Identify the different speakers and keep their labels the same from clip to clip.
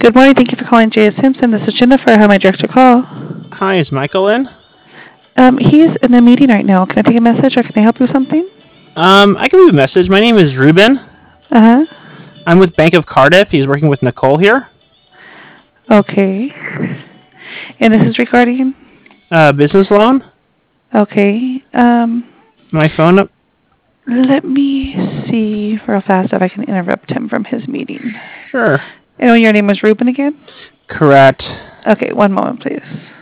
Speaker 1: Good morning. Thank you for calling J.S. Simpson. This is Jennifer. How may I direct your call?
Speaker 2: Hi, is Michael in?
Speaker 1: He's in a meeting right now. Can I take a message or can I help you with something?
Speaker 2: I can leave a message. My name is Ruben.
Speaker 1: Uh-huh.
Speaker 2: I'm with Bank of Cardiff. He's working with Nicole here.
Speaker 1: Okay. And this is regarding?
Speaker 2: Business loan.
Speaker 1: Okay.
Speaker 2: My phone up.
Speaker 1: Let me see real fast if I can interrupt him from his meeting.
Speaker 2: Sure.
Speaker 1: And your name was Ruben again?
Speaker 2: Correct.
Speaker 1: Okay, one moment, please.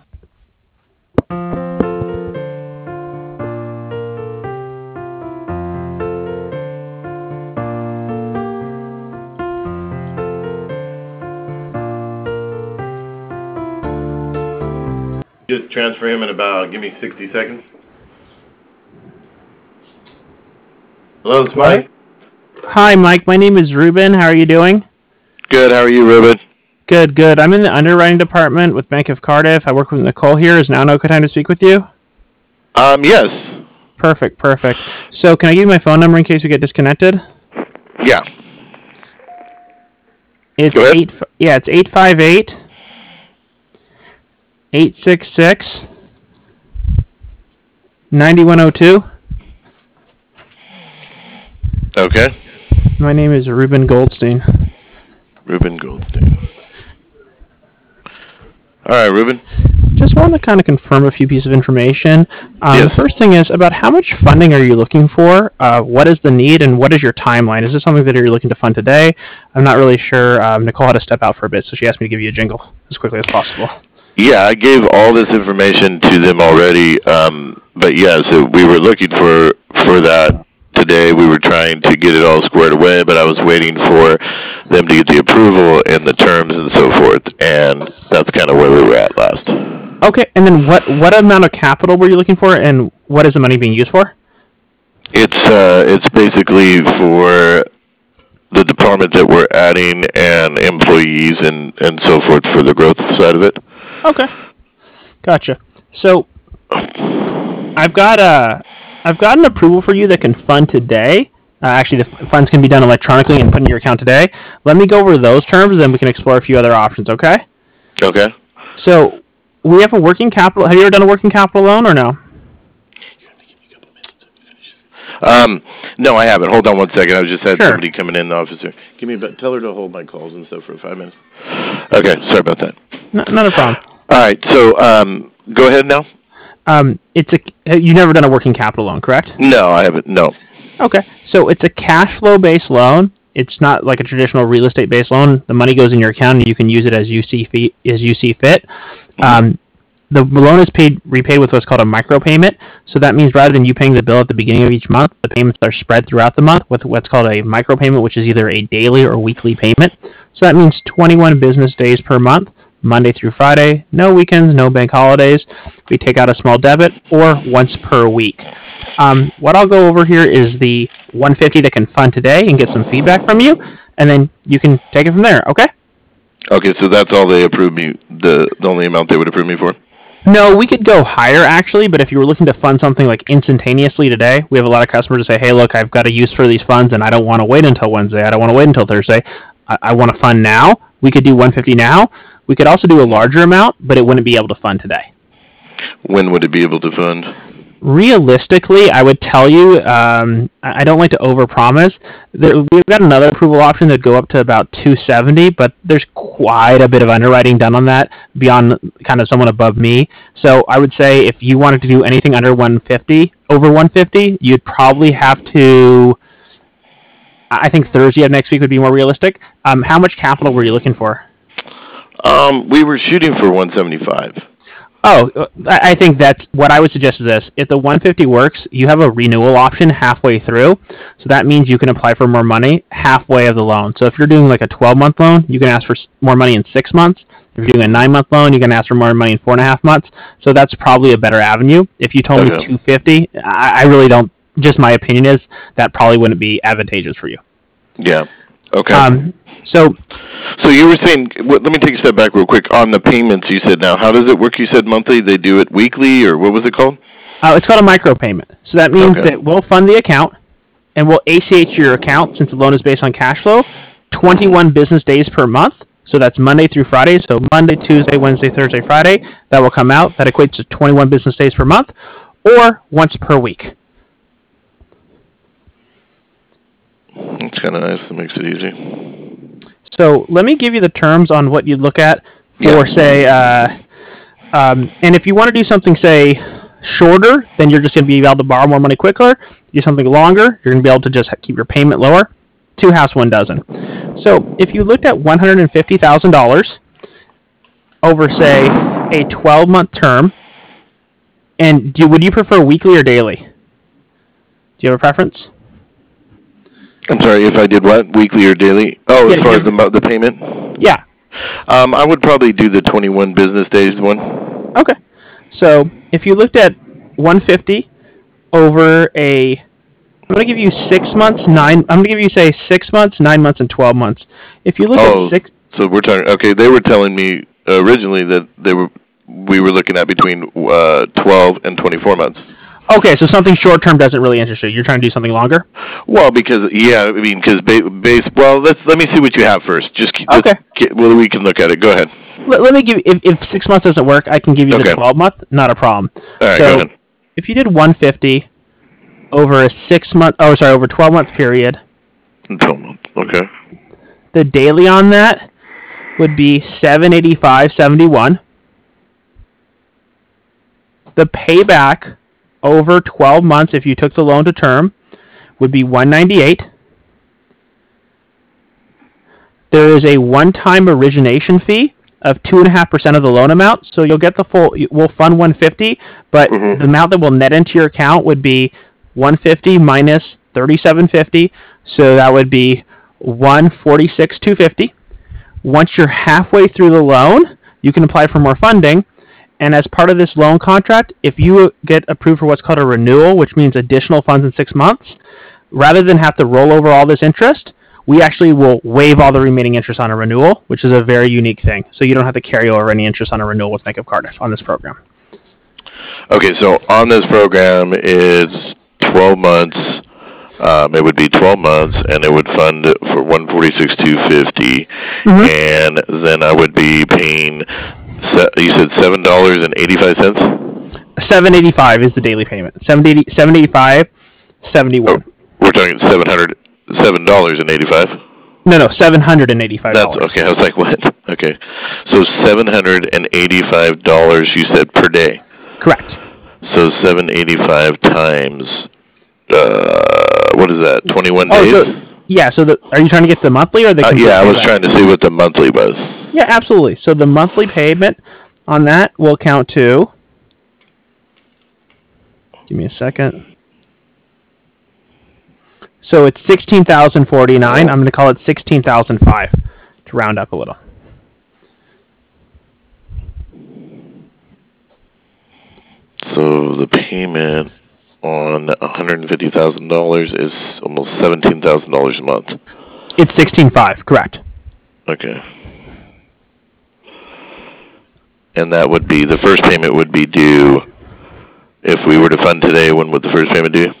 Speaker 3: Just transfer him in about, give me 60 seconds. Hello, this is Mike.
Speaker 2: Hi, Mike. My name is Ruben. How are you doing?
Speaker 3: Good, how are you, Ruben?
Speaker 2: Good, good. I'm in the underwriting department with Bank of Cardiff. I work with Nicole here. Is now an okay time to speak with you?
Speaker 3: Yes.
Speaker 2: Perfect, perfect. So can I give you my phone number in case we get disconnected?
Speaker 3: Yeah.
Speaker 2: It's
Speaker 3: Go ahead.
Speaker 2: it's 858 866 9102.
Speaker 3: Okay.
Speaker 2: My name is Ruben Goldstein.
Speaker 3: Ruben Goldstein. All right, Ruben.
Speaker 2: Just want to kind of confirm a few pieces of information.
Speaker 3: Yes.
Speaker 2: The first thing is about how much funding are you looking for? What is the need, and what is your timeline? Is this something that you're looking to fund today? I'm not really sure. Nicole had to step out for a bit, so she asked me to give you a jingle as quickly as possible.
Speaker 3: Yeah, I gave all this information to them already, but yes, we were looking for that today. We were trying to get it all squared away, but I was waiting for them to get the approval and the terms and so forth, and that's kind of where we were at last.
Speaker 2: Okay, and then what amount of capital were you looking for, and what is the money being used for?
Speaker 3: It's basically for the department that we're adding and employees and so forth for the growth side of it.
Speaker 2: Okay, gotcha. So I've got an approval for you that can fund today. Actually, the funds can be done electronically and put in your account today. Let me go over those terms, then we can explore a few other options. Okay?
Speaker 3: Okay.
Speaker 2: So we have a working capital. Have you ever done a working capital loan or no?
Speaker 3: No, I haven't. Hold on one second. I just had
Speaker 2: Sure.
Speaker 3: somebody coming in the office here. Tell her to hold my calls and stuff for 5 minutes. Okay, sorry about that.
Speaker 2: Not a problem.
Speaker 3: All right, so go ahead now.
Speaker 2: You've never done a working capital loan, correct?
Speaker 3: No, I haven't. No.
Speaker 2: Okay, so it's a cash flow based loan. It's not like a traditional real estate based loan. The money goes in your account and you can use it as you see fit.
Speaker 3: Mm-hmm.
Speaker 2: The loan is repaid with what's called a micropayment. So that means rather than you paying the bill at the beginning of each month, the payments are spread throughout the month with what's called a micropayment, which is either a daily or weekly payment. So that means 21 business days per month, Monday through Friday, no weekends, no bank holidays. We take out a small debit or once per week. What I'll go over here is the 150 that can fund today and get some feedback from you, and then you can take it from there, okay?
Speaker 3: Okay, so that's all they approved me, the only amount they would approve me for?
Speaker 2: No, we could go higher actually, but if you were looking to fund something like instantaneously today, we have a lot of customers who say, hey, look, I've got a use for these funds and I don't want to wait until Wednesday. I don't want to wait until Thursday. I want to fund now. We could do 150 now. We could also do a larger amount, but it wouldn't be able to fund today.
Speaker 3: When would it be able to fund?
Speaker 2: Realistically, I would tell you, I don't like to overpromise. We've got another approval option that go up to about 270, but there's quite a bit of underwriting done on that beyond kind of someone above me. So I would say if you wanted to do anything under 150, over 150, you'd probably have to. I think Thursday of next week would be more realistic. How much capital were you looking for?
Speaker 3: We were shooting for 175.
Speaker 2: Oh, I think that's what I would suggest is this. If the 150 works, you have a renewal option halfway through. So that means you can apply for more money halfway of the loan. So if you're doing like a 12-month loan, you can ask for more money in 6 months. If you're doing a 9-month loan, you can ask for more money in 4.5 months. So that's probably a better avenue. If you told me 250, I really don't, just my opinion is that probably wouldn't be advantageous for you.
Speaker 3: Yeah. Okay.
Speaker 2: So
Speaker 3: you were saying, let me take a step back real quick. On the payments you said now, how does it work? You said monthly, they do it weekly, or what was it called?
Speaker 2: It's called a micropayment. So that means that we'll fund the account, and we'll ACH your account, since the loan is based on cash flow, 21 business days per month. So that's Monday through Friday. So Monday, Tuesday, Wednesday, Thursday, Friday. That will come out. That equates to 21 business days per month, or once per week.
Speaker 3: It's kind of nice. It makes it easy.
Speaker 2: So let me give you the terms on what you'd look at for, say, and if you want to do something, say, shorter, then you're just going to be able to borrow more money quicker. Do something longer, you're going to be able to just keep your payment lower. 2 halves, 1 dozen. So if you looked at $150,000 over, say, a 12-month term, and would you prefer weekly or daily? Do you have a preference?
Speaker 3: I'm sorry, if I did what? Weekly or daily? Oh, as far as the payment?
Speaker 2: Yeah.
Speaker 3: I would probably do the 21 business days one.
Speaker 2: Okay. So if you looked at 150 over I'm going to give you 6 months, 9. I'm going to give you, say, 6 months, 9 months, and 12 months. If you look at 6.
Speaker 3: So we're talking. Okay, they were telling me originally that we were looking at between 12 and 24 months.
Speaker 2: Okay, so something short term doesn't really interest you. You're trying to do something longer.
Speaker 3: Well, because let me see what you have first. We can look at it. Go ahead.
Speaker 2: Let me give. If 6 months doesn't work, I can give you the 12 month. Not a problem.
Speaker 3: All right, go ahead.
Speaker 2: If you did 150 over a 6 month, over 12 month period.
Speaker 3: 12 months. Okay.
Speaker 2: The daily on that would be $785.71. The payback over 12 months, if you took the loan to term, would be $198. There is a one-time origination fee of 2.5% of the loan amount, so you'll get the full. We'll fund 150, but the amount that will net into your account would be 150 minus 3750, so that would be 146,250. Once you're halfway through the loan, you can apply for more funding. And as part of this loan contract, if you get approved for what's called a renewal, which means additional funds in 6 months, rather than have to roll over all this interest, we actually will waive all the remaining interest on a renewal, which is a very unique thing. So you don't have to carry over any interest on a renewal with Bank of Cardiff on this program.
Speaker 3: Okay, so on this program, it's 12 months. It would be 12 months, and it would fund for $146,250, and then I would be paying. You said $7.85.
Speaker 2: $785 is the daily payment. $785.71.
Speaker 3: Oh, we're talking $707.85.
Speaker 2: No, $785.
Speaker 3: That's okay. I was like, what? Okay, so $785 you said per day.
Speaker 2: Correct.
Speaker 3: So 785 times what is that? 21 days.
Speaker 2: So are you trying to get the monthly or the?
Speaker 3: I was trying to see what the monthly was.
Speaker 2: Yeah, absolutely. So the monthly payment on that will count to. Give me a second. So it's $16,049. I'm going to call it $16,005 to round up a little.
Speaker 3: So the payment on $150,000 is almost $17,000 a month.
Speaker 2: It's $16,500, correct.
Speaker 3: Okay. And that would be, the first payment would be due, if we were to fund today, when would the first payment due?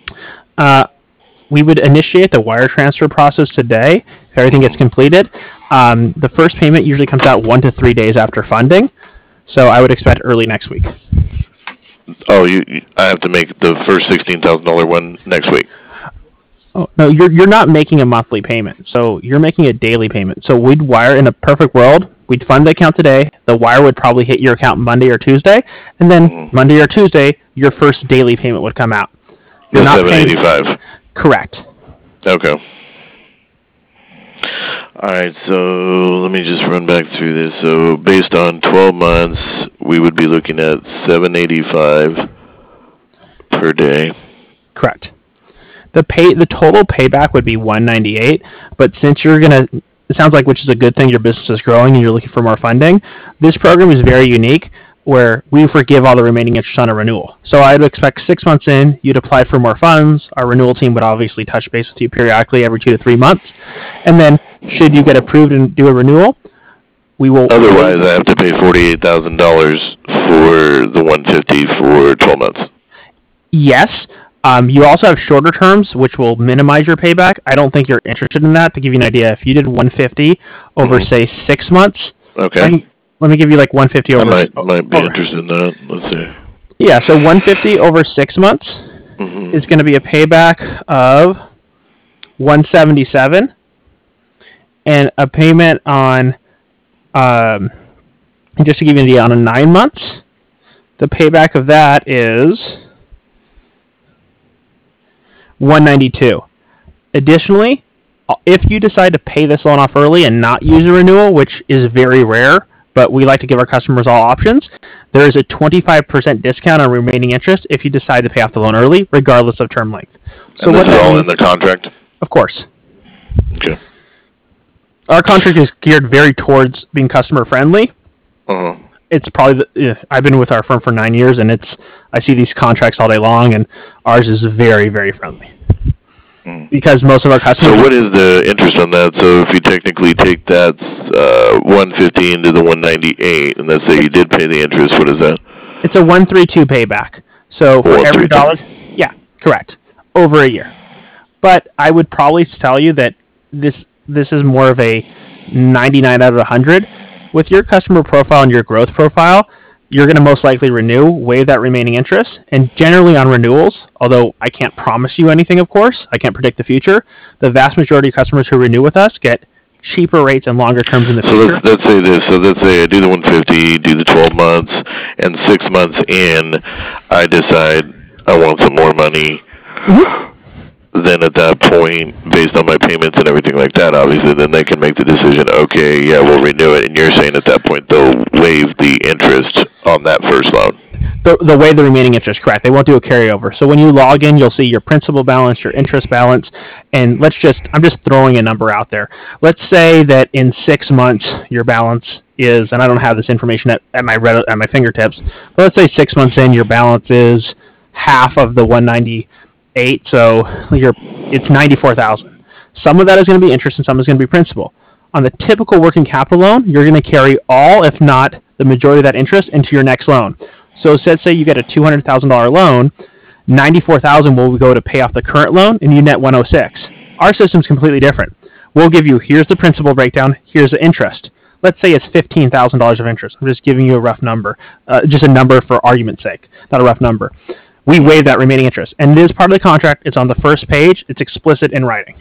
Speaker 2: We would initiate the wire transfer process today if everything gets completed. The first payment usually comes out 1 to 3 days after funding, so I would expect early next week.
Speaker 3: Oh, I have to make the first $16,000 one next week.
Speaker 2: Oh, no, you're not making a monthly payment, so you're making a daily payment. So we'd wire, in a perfect world, we'd fund the account today, the wire would probably hit your account Monday or Tuesday, and then Monday or Tuesday, your first daily payment would come out.
Speaker 3: You're not $785.
Speaker 2: Correct.
Speaker 3: Okay. All right, so let me just run back through this. So based on 12 months, we would be looking at $785 per day.
Speaker 2: Correct. The total payback would be $198, but since you're gonna, it sounds like, which is a good thing, your business is growing and you're looking for more funding. This program is very unique, where we forgive all the remaining interest on a renewal. So I'd expect 6 months in, you'd apply for more funds. Our renewal team would obviously touch base with you periodically every 2 to 3 months, and then should you get approved and do a renewal, we will.
Speaker 3: Otherwise, I have to pay $48,000 for the $150 for 12 months.
Speaker 2: Yes. You also have shorter terms, which will minimize your payback. I don't think you're interested in that. To give you an idea, if you did 150 over, say, 6 months,
Speaker 3: Okay.
Speaker 2: let me give you like 150 over.
Speaker 3: I might be interested in that. Let's see.
Speaker 2: Yeah, so 150 over 6 months is going to be a payback of 177, and a payment on, just to give you an idea, on a 9 months, the payback of that is 192. Additionally, if you decide to pay this loan off early and not use a renewal, which is very rare, but we like to give our customers all options, there is a 25% discount on remaining interest if you decide to pay off the loan early, regardless of term length.
Speaker 3: So and this is all in the contract?
Speaker 2: Of course.
Speaker 3: Okay.
Speaker 2: Our contract is geared very towards being customer friendly. It's probably I've been with our firm for 9 years, and I see these contracts all day long, and ours is very, very friendly. Because most of our customers.
Speaker 3: So what is the interest on that? So if you technically take that 150 into the 198, and let's say you did pay the interest, what is that?
Speaker 2: It's a 132 payback. So for every dollar, yeah, correct, over a year. But I would probably tell you that this is more of a 99 out of 100. With your customer profile and your growth profile, you're going to most likely renew, waive that remaining interest, and generally on renewals, although I can't promise you anything, of course, I can't predict the future, the vast majority of customers who renew with us get cheaper rates and longer terms in the future.
Speaker 3: So let's say this. So let's say I do the 150, do the 12 months, and 6 months in, I decide I want some more money. Then at that point, based on my payments and everything like that, obviously, then they can make the decision, okay, yeah, we'll renew it. And you're saying at that point they'll waive the interest on that first loan.
Speaker 2: The way the remaining interest, correct. They won't do a carryover. So when you log in, you'll see your principal balance, your interest balance, and I'm just throwing a number out there. Let's say that in 6 months your balance is, and I don't have this information at my fingertips, but let's say 6 months in your balance is half of the 198, so it's $94,000. Some of that is going to be interest and some is going to be principal. On the typical working capital loan, you're going to carry all, if not the majority of that interest, into your next loan. So let's say you get a $200,000 loan, $94,000 will go to pay off the current loan, and you net $106. Our system's completely different. We'll give you, here's the principal breakdown, here's the interest. Let's say it's $15,000 of interest. I'm just giving you a rough number, just a number for argument's sake, not a rough number. We waive that remaining interest, and it is part of the contract. It's on the first page. It's explicit in writing.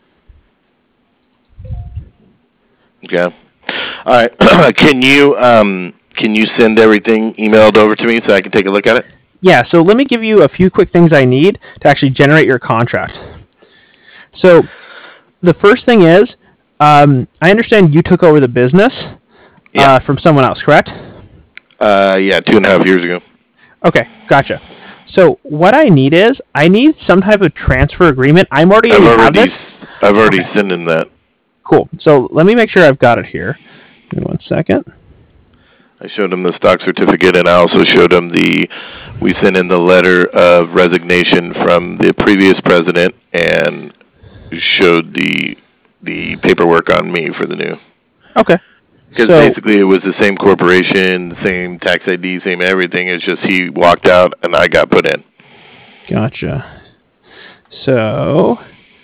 Speaker 3: Okay. All right. Can you send everything emailed over to me so I can take a look at it?
Speaker 2: Yeah, so let me give you a few quick things I need to actually generate your contract. So the first thing is, I understand you took over the business from someone else, correct?
Speaker 3: Yeah, 2.5 years ago.
Speaker 2: Okay, gotcha. So what I need some type of transfer agreement. I've already
Speaker 3: sent in that.
Speaker 2: Cool. So let me make sure I've got it here. Give me 1 second.
Speaker 3: I showed him the stock certificate, and I also showed him we sent in the letter of resignation from the previous president, and showed the paperwork on me for the new.
Speaker 2: Okay.
Speaker 3: Because basically it was the same corporation, same tax ID, same everything. It's just he walked out and I got put in.
Speaker 2: Gotcha. So,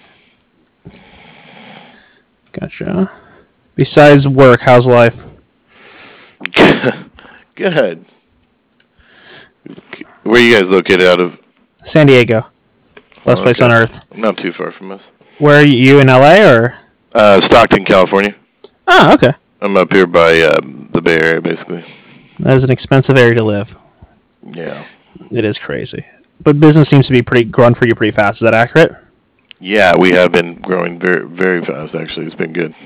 Speaker 2: gotcha. Besides work, how's life?
Speaker 3: Good. Where are you guys located out of?
Speaker 2: San Diego. Best place on earth.
Speaker 3: Not too far from us.
Speaker 2: Where are you, in LA or?
Speaker 3: Stockton, California.
Speaker 2: Oh, okay.
Speaker 3: I'm up here by the Bay Area, basically.
Speaker 2: That is an expensive area to live.
Speaker 3: Yeah.
Speaker 2: It is crazy. But business seems to be growing for you pretty fast. Is that accurate?
Speaker 3: Yeah, we have been growing very, very fast, actually. It's been good.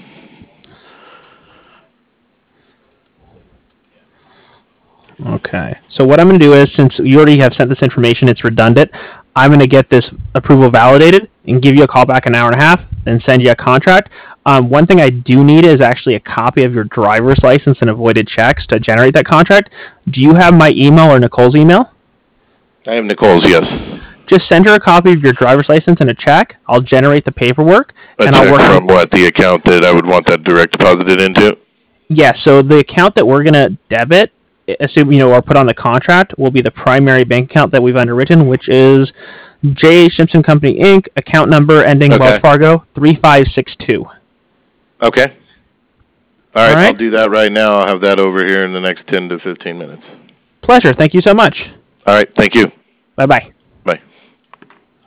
Speaker 2: Okay. So what I'm going to do is, since you already have sent this information, it's redundant, I'm going to get this approval validated and give you a call back in an hour and a half and send you a contract. One thing I do need is actually a copy of your driver's license and avoided checks to generate that contract. Do you have my email or Nicole's email?
Speaker 3: I have Nicole's, yes.
Speaker 2: Just send her a copy of your driver's license and a check. I'll generate the paperwork.
Speaker 3: I'll work from what? The account that I would want that direct deposited into?
Speaker 2: Yeah, so the account that we're going to debit, assume or put on the contract, will be the primary bank account that we've underwritten, which is J. Simpson Company, Inc., account number ending Wells Fargo 3562.
Speaker 3: Okay. All right, I'll do that right now. I'll have that over here in the next 10 to 15 minutes.
Speaker 2: Pleasure. Thank you so much.
Speaker 3: All right, thank you.
Speaker 2: Bye-bye.